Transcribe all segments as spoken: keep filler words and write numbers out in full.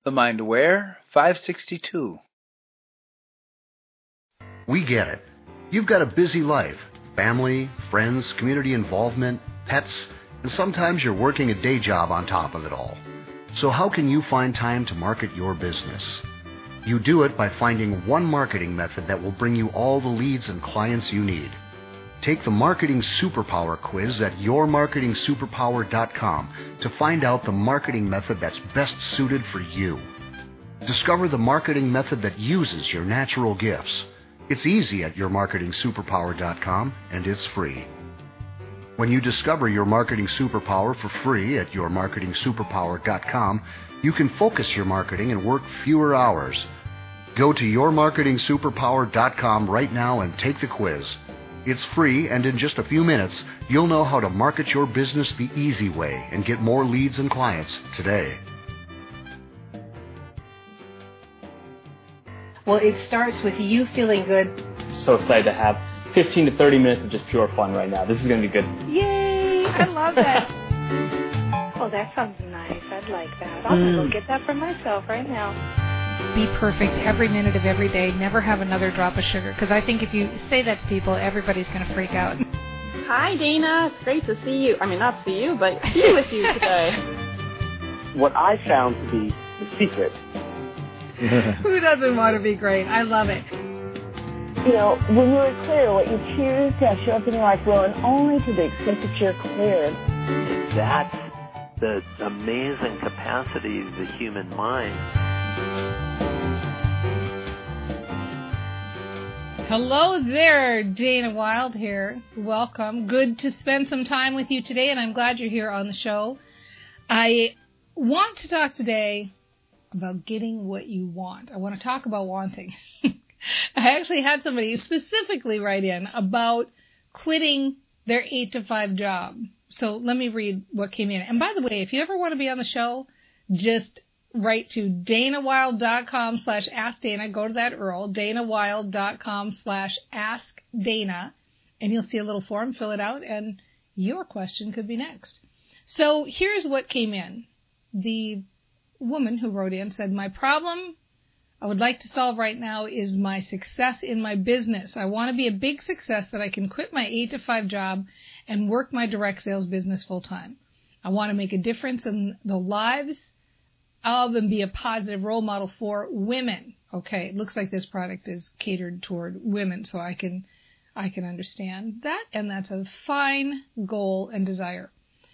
The Mind Aware five sixty-two. We get it. You've got a busy life. Family, friends, community involvement, pets, and sometimes you're working a day job on top of it all. So how can you find time to market your business? You do it by finding one marketing method that will bring you all the leads and clients you need. Take the Marketing Superpower quiz at your marketing superpower dot com to find out the marketing method that's best suited for you. Discover the marketing method that uses your natural gifts. It's easy at your marketing superpower dot com, and it's free. When you discover your marketing superpower for free at your marketing superpower dot com, you can focus your marketing and work fewer hours. Go to your marketing superpower dot com right now and take the quiz. It's free, and in just a few minutes, you'll know how to market your business the easy way and get more leads and clients today. Well, it starts with you feeling good. So excited to have fifteen to thirty minutes of just pure fun right now. This is going to be good. Yay! I love that. Oh, that sounds nice. I'd like that. I'll mm. go get that for myself right now. Be perfect every minute of every day. Never have another drop of sugar. Because I think if you say that to people, everybody's going to freak out. Hi, Dana. It's great to see you. I mean, not see you, but be with you today. What I found to be the secret. Who doesn't want to be great? I love it. You know, when you're clear, what you choose to have show up in your life will, and only to the extent that you're clear. That's the amazing capacity of the human mind. Hello there, Dana Wilde here. Welcome. Good to spend some time with you today, and I'm glad you're here on the show. I want to talk today about getting what you want. I want to talk about wanting. I actually had somebody specifically write in about quitting their eight to five job. So let me read what came in. And by the way, if you ever want to be on the show, just write to danawilde.com slash ask Dana. Go to that U R L, danawilde.com slash ask Dana, and you'll see a little form. Fill it out, and your question could be next. So here's what came in. The woman who wrote in said, my problem I would like to solve right now is my success in my business. I want to be a big success that I can quit my eight to five job and work my direct sales business full time. I want to make a difference in the lives of and be a positive role model for women. Okay, it looks like this product is catered toward women, so I can I can understand that, and that's a fine goal and desire.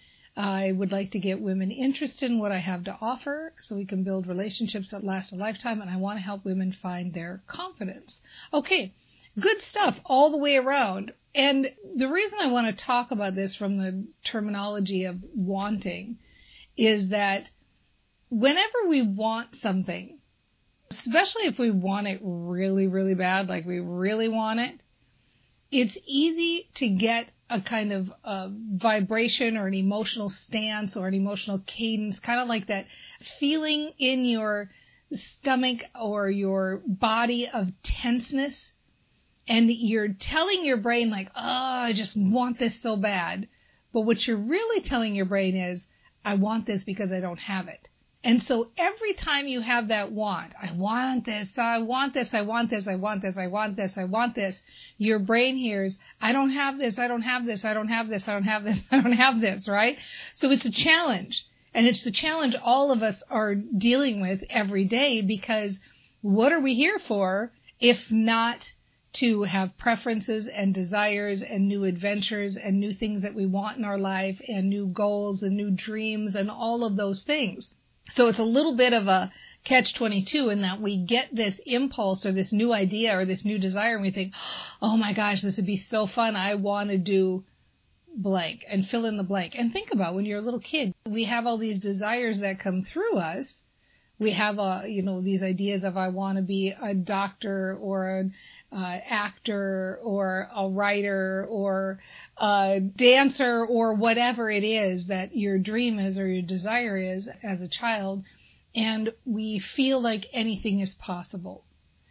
I would like to get women interested in what I have to offer so we can build relationships that last a lifetime, and I want to help women find their confidence. Okay, good stuff all the way around. And the reason I want to talk about this from the terminology of wanting is that whenever we want something, especially if we want it really, really bad, like we really want it, it's easy to get a kind of uh, vibration or an emotional stance or an emotional cadence, kind of like that feeling in your stomach or your body of tenseness. And you're telling your brain like, oh, I just want this so bad. But what you're really telling your brain is, I want this because I don't have it. And so every time you have that want, I want this, I want this, I want this, I want this, I want this, I want this, your brain hears, I don't have this, I don't have this, I don't have this, I don't have this, I don't have this, right? So it's a challenge. And it's the challenge all of us are dealing with every day, because what are we here for if not to have preferences and desires and new adventures and new things that we want in our life and new goals and new dreams and all of those things? So it's a little bit of a catch twenty-two in that we get this impulse or this new idea or this new desire, and we think, oh my gosh, this would be so fun. I want to do blank, and fill in the blank. And think about when you're a little kid, we have all these desires that come through us. We have, uh, you know, these ideas of I want to be a doctor or an uh, actor or a writer or a dancer or whatever it is that your dream is or your desire is as a child. And we feel like anything is possible.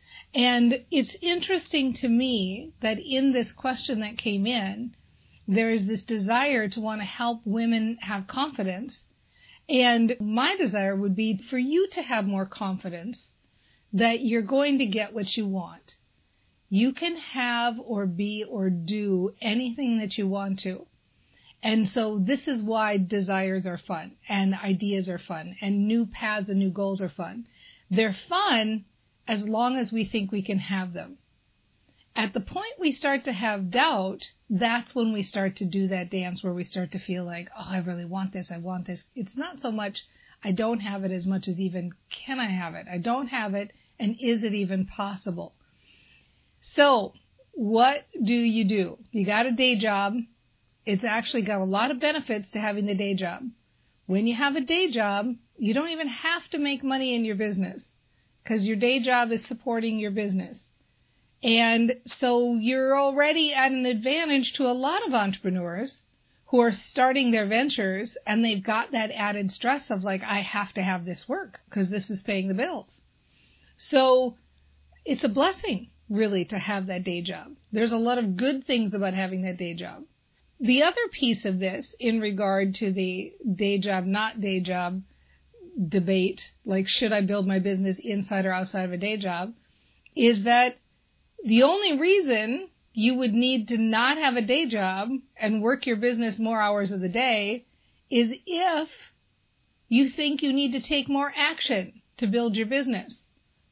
And it's interesting to me that in this question that came in, there is this desire to want to help women have confidence. And my desire would be for you to have more confidence that you're going to get what you want. You can have or be or do anything that you want to. And so this is why desires are fun and ideas are fun and new paths and new goals are fun. They're fun as long as we think we can have them. At the point we start to have doubt, that's when we start to do that dance where we start to feel like, oh, I really want this, I want this. It's not so much I don't have it as much as even can I have it? I don't have it, and is it even possible? So what do you do? You got a day job. It's actually got a lot of benefits to having the day job. When you have a day job, you don't even have to make money in your business because your day job is supporting your business. And so you're already at an advantage to a lot of entrepreneurs who are starting their ventures, and they've got that added stress of like, I have to have this work because this is paying the bills. So it's a blessing, really, to have that day job. There's a lot of good things about having that day job. The other piece of this in regard to the day job, not day job debate, like should I build my business inside or outside of a day job, is that the only reason you would need to not have a day job and work your business more hours of the day is if you think you need to take more action to build your business.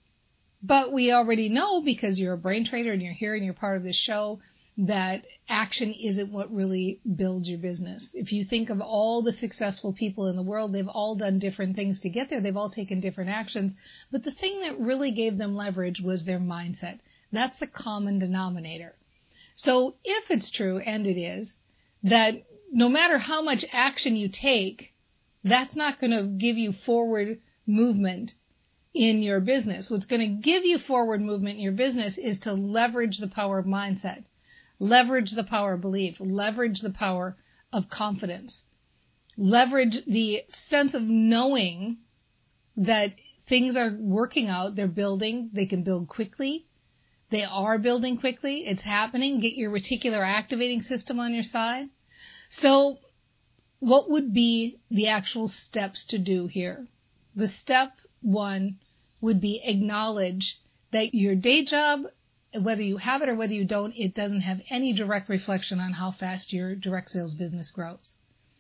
But we already know, because you're a brain trader and you're here and you're part of this show, that action isn't what really builds your business. If you think of all the successful people in the world, they've all done different things to get there. They've all taken different actions. But the thing that really gave them leverage was their mindset. That's the common denominator. So if it's true, and it is, that no matter how much action you take, that's not going to give you forward movement in your business. What's going to give you forward movement in your business is to leverage the power of mindset, leverage the power of belief, leverage the power of confidence, leverage the sense of knowing that things are working out, they're building, they can build quickly. They are building quickly. It's happening. Get your reticular activating system on your side. So what would be the actual steps to do here? The step one would be acknowledge that your day job, whether you have it or whether you don't, it doesn't have any direct reflection on how fast your direct sales business grows.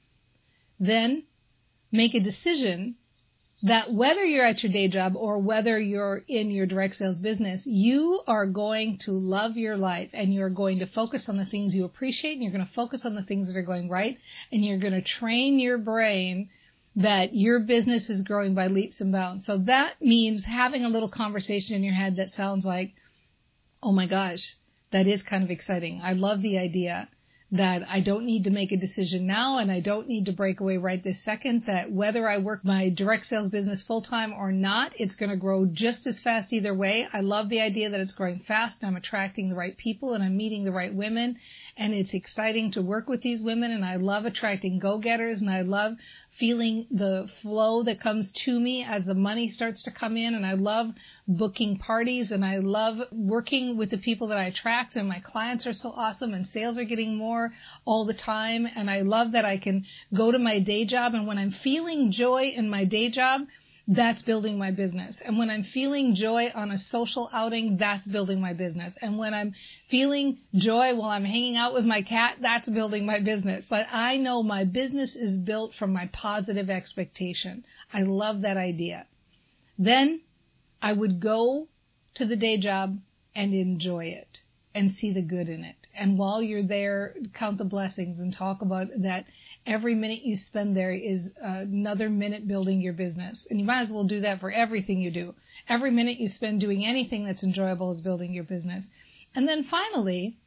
Then make a decision that whether you're at your day job or whether you're in your direct sales business, you are going to love your life and you're going to focus on the things you appreciate, and you're going to focus on the things that are going right, and you're going to train your brain that your business is growing by leaps and bounds. So that means having a little conversation in your head that sounds like, oh my gosh, that is kind of exciting. I love the idea that I don't need to make a decision now, and I don't need to break away right this second, that whether I work my direct sales business full-time or not, it's going to grow just as fast either way. I love the idea that it's growing fast, and I'm attracting the right people, and I'm meeting the right women, and it's exciting to work with these women, and I love attracting go-getters, and I love feeling the flow that comes to me as the money starts to come in, and I love booking parties, and I love working with the people that I attract, and my clients are so awesome, and sales are getting more all the time, and I love that I can go to my day job, and when I'm feeling joy in my day job, that's building my business. And when I'm feeling joy on a social outing, that's building my business. And when I'm feeling joy while I'm hanging out with my cat, that's building my business. But I know my business is built from my positive expectation. I love that idea. Then I would go to the day job and enjoy it and see the good in it. And while you're there, count the blessings and talk about that every minute you spend there is another minute building your business. And you might as well do that for everything you do. Every minute you spend doing anything that's enjoyable is building your business. And then finally,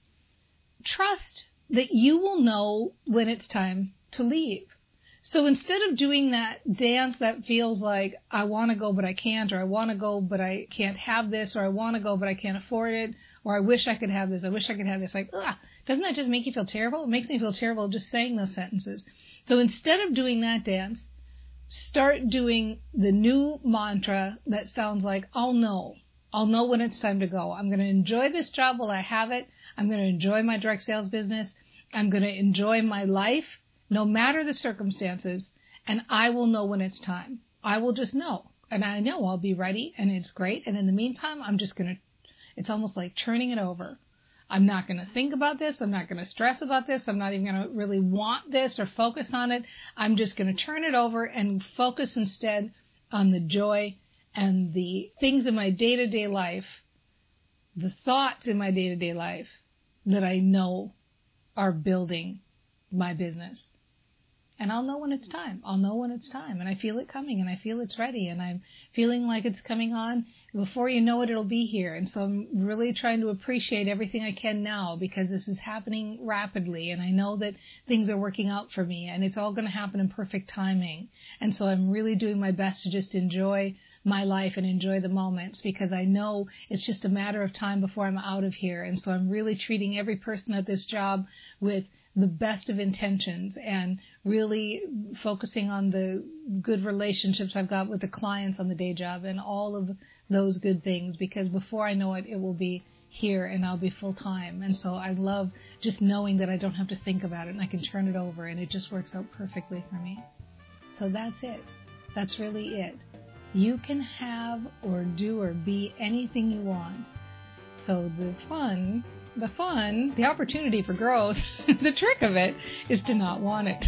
trust that you will know when it's time to leave. So instead of doing that dance that feels like I want to go but I can't, or I want to go but I can't have this, or I want to go but I can't afford it, or I wish I could have this, I wish I could have this, like, ugh, doesn't that just make you feel terrible? It makes me feel terrible just saying those sentences. So instead of doing that dance, start doing the new mantra that sounds like, I'll know. I'll know when it's time to go. I'm going to enjoy this job while I have it. I'm going to enjoy my direct sales business. I'm going to enjoy my life, no matter the circumstances, and I will know when it's time. I will just know. And I know I'll be ready, and it's great. And in the meantime, I'm just going to, it's almost like turning it over. I'm not going to think about this. I'm not going to stress about this. I'm not even going to really want this or focus on it. I'm just going to turn it over and focus instead on the joy and the things in my day-to-day life, the thoughts in my day-to-day life that I know are building my business. And I'll know when it's time. I'll know when it's time. And I feel it coming, and I feel it's ready, and I'm feeling like it's coming on. Before you know it, it'll be here. And so I'm really trying to appreciate everything I can now, because this is happening rapidly, and I know that things are working out for me, and it's all going to happen in perfect timing. And so I'm really doing my best to just enjoy my life and enjoy the moments, because I know it's just a matter of time before I'm out of here. And so I'm really treating every person at this job with the best of intentions, and really focusing on the good relationships I've got with the clients on the day job and all of those good things, because before I know it, it will be here and I'll be full time. And so I love just knowing that I don't have to think about it and I can turn it over, and it just works out perfectly for me. So that's it. That's really it. You can have or do or be anything you want. So the fun, the fun, the opportunity for growth, the trick of it is to not want it.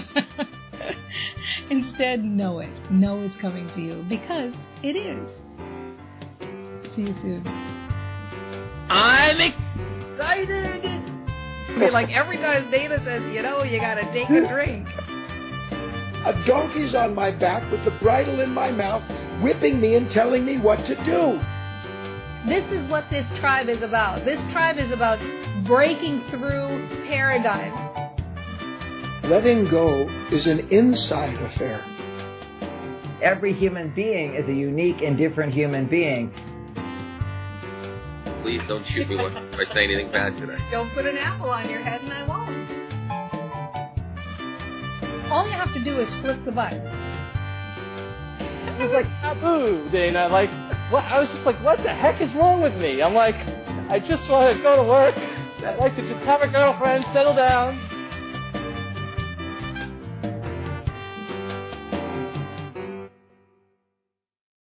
Instead, know it. Know it's coming to you, because it is. See you soon. I'm excited. I mean, like every time Dana says, you know, you gotta take a drink. A donkey's on my back with the bridle in my mouth, whipping me and telling me what to do. This is what this tribe is about. This tribe is about breaking through paradigms. Letting go is an inside affair. Every human being is a unique and different human being. Please don't shoot me by saying anything bad today. Don't put an apple on your head and I won't. All you have to do is flip the button. It was like taboo, Dana. Like, what? I was just like, what the heck is wrong with me? I'm like, I just want to go to work. I'd like to just have a girlfriend, settle down.